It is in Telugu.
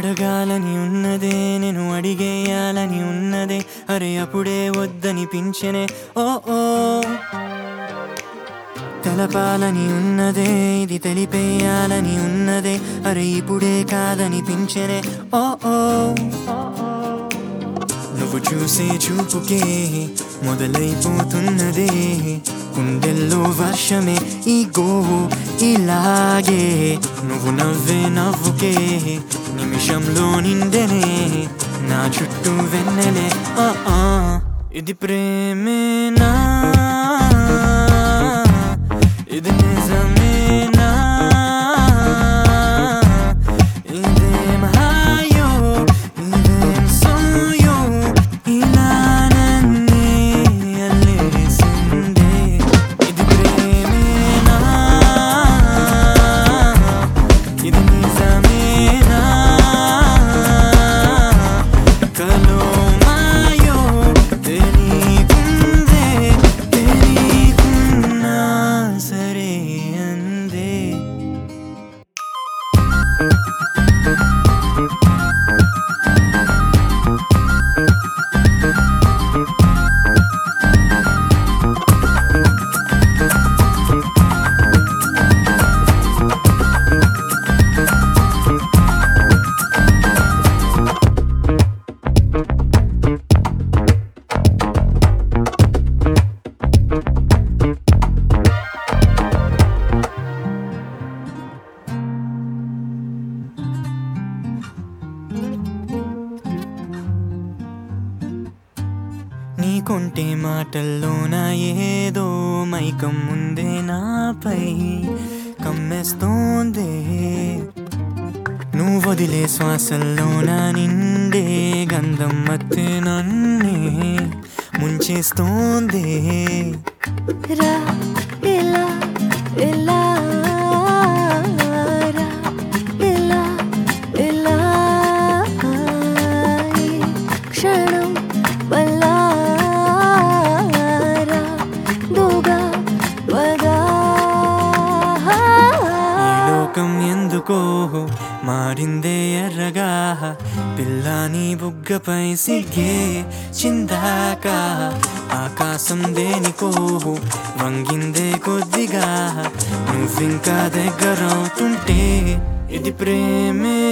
అడగాలని ఉన్నదే నేను అడిగేయాలని ఉన్నదే అరే అప్పుడే వద్దనిపించెనే ఓ ఓ తెలపాలని ఉన్నదే ఇది తెలిపేయాలని ఉన్నదే అరే ఇప్పుడే కాదనిపించెనే ఓ ఓ నువ్వు చూసే చూపుకే మొదలైపోతున్నదే గుండెల్లో వర్షమే ఈ గోవు ఇలాగే నువ్వు నవ్వే నవ్వుకే నిమిషంలో నిండెనే నా చుట్టూ వెన్నెలే ఇది ప్రేమేనా ఇది నిజమేనా ఇదేం హాయో ఇదేం సోయో ఇలా నన్నే అల్లేసిందే ఇది ప్రేమేనా ఇది నిజమేనా కలో మాయో తెలియకుందే తెలియకున్నా సరే అందే నీకుంటే మాటల్లోన ఏదో మైకం ముందే నాపై కమ్మేస్తోందే నువ్వు వదిలే శ్వాసల్లోన నిండే గంధం మత్తే నన్నే ముంచేస్తోందే రా ఇలా ఇలా రా ఇలా ఇలా ఈ క్షణం బల్లారా దూగా వదా ఈ లోకం ఎందుకో మారిందే ఎర్రగా పిల్ల నీ బుగ్గపై సిగ్గే చిందాక ఆకాశం దేనికో వంగిందే కొద్దిగా నువ్వింకా దగ్గరవుతుంటే ఇది ప్రేమే